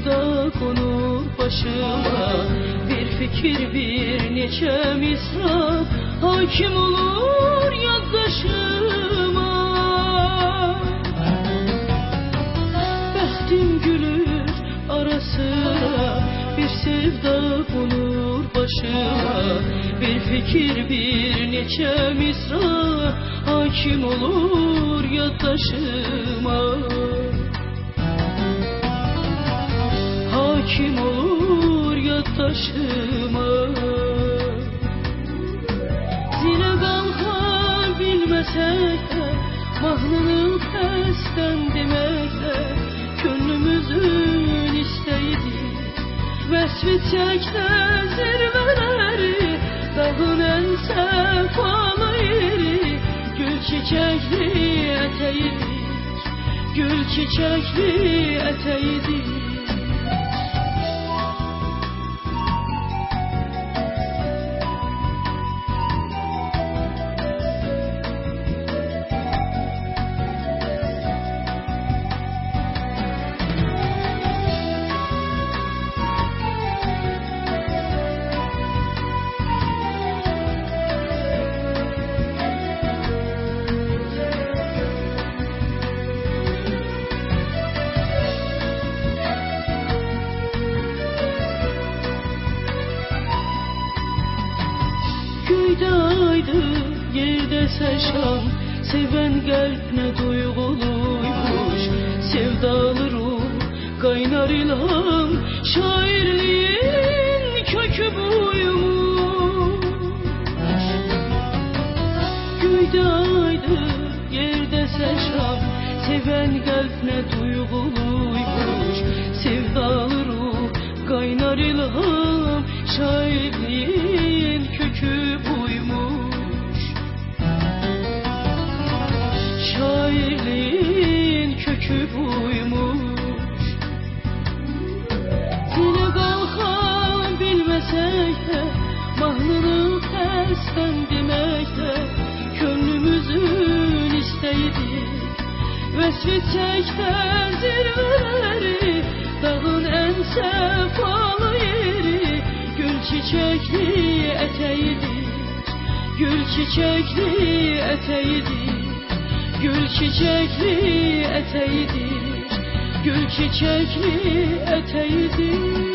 sevda konur başıma, bir fikir bir neçe misra hakim olur yaddaşıma. Bəxtim gülür ara sıra, bir sevda konur başıma, bir fikir bir neçe misra hakim olur yaddaşıma. Hakim olur yaddaşıma. Zile qalxa bilməsək də, mahnını təsdən deməklə könlümüzün istəyidir. Vəsf çəkdə zirvələri, dağın ən səfalı yeri, gül çiçəkli ətəyidir, gül çiçəkli ətəyidir. Göydə yerdə səşan, sevən qəlb nə duyğuluymuş. Sevdalı ruh qaynar ilham, şairliyin kökü buymuş. Göydə yerdə səşan, sevən qəlb nə duyğuluymuş. Sevdalı ruh qaynar ilham, şairliyin kökü buymuş. Şairliğin kökü buymuş. Zile qalxa bilməsək də, mahnını təsdən deməklə könlümüzün istəyidir. Vəsfi çəkdə zirvələri, dağın ən səfalı yeri, gül çiçəkli ətəyidir, gül çiçəkli ətəyidir, gül çiçəkli ətəyidir, gül çiçəkli ətəyidir.